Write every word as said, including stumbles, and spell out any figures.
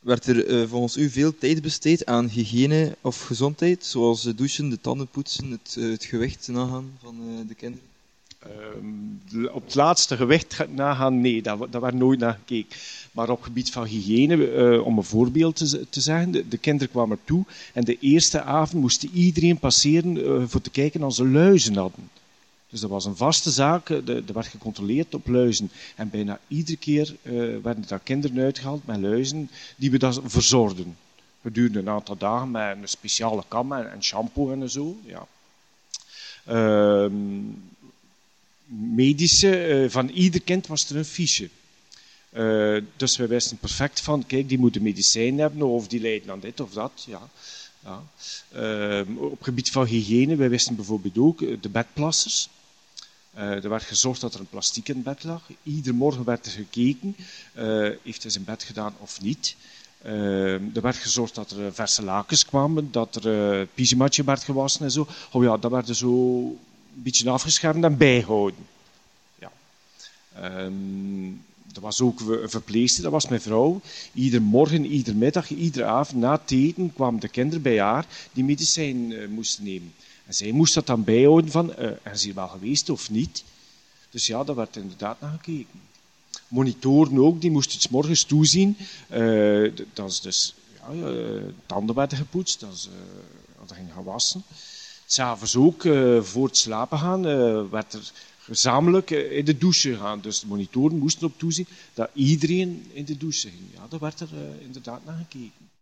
Werd er uh, volgens u veel tijd besteed aan hygiëne of gezondheid, zoals uh, douchen, de tanden poetsen, het, uh, het gewicht nagaan van uh, de kinderen? Uh, op het laatste gewicht nagaan, nee, daar, daar werd nooit naar gekeken. Maar op het gebied van hygiëne, uh, om een voorbeeld te, te zeggen, de, de kinderen kwamen toe en de eerste avond moest iedereen passeren uh, voor te kijken als ze luizen hadden. Dus dat was een vaste zaak, er werd gecontroleerd op luizen. En bijna iedere keer uh, werden daar kinderen uitgehaald met luizen die we dan verzorgden. Gedurende een aantal dagen met een speciale kam en, en shampoo en zo. Ja. Uh, medische, uh, van ieder kind was er een fiche. Uh, dus wij wisten perfect van, kijk, die moeten medicijn hebben of die lijden aan dit of dat. Ja. Ja. Uh, op het gebied van hygiëne, wij wisten bijvoorbeeld ook de bedplassers. Uh, er werd gezorgd dat er een plastic in het bed lag. Iedere morgen werd er gekeken, uh, heeft hij zijn bed gedaan of niet. Uh, er werd gezorgd dat er verse lakens kwamen, dat er een uh, pyjamaatje werd gewassen en zo. Oh ja, dat werd er zo een beetje afgeschermd en bijgehouden. Ja. Um, er was ook een verpleegster, dat was mijn vrouw. Iedere morgen, iedere middag, iedere avond na het eten kwamen de kinderen bij haar die medicijn uh, moesten nemen. En zij moest dat dan bijhouden van, uh, zijn ze hier wel geweest of niet? Dus ja, daar werd inderdaad naar gekeken. Monitoren ook, die moesten 's morgens toezien. Uh, dat ze dus ja, uh, tanden werden gepoetst, dat ze uh, gingen gaan wassen. 'S'avonds ook, uh, voor het slapen gaan, uh, werd er gezamenlijk uh, in de douche gegaan. Dus de monitoren moesten op toezien dat iedereen in de douche ging. Ja, daar werd er uh, inderdaad naar gekeken.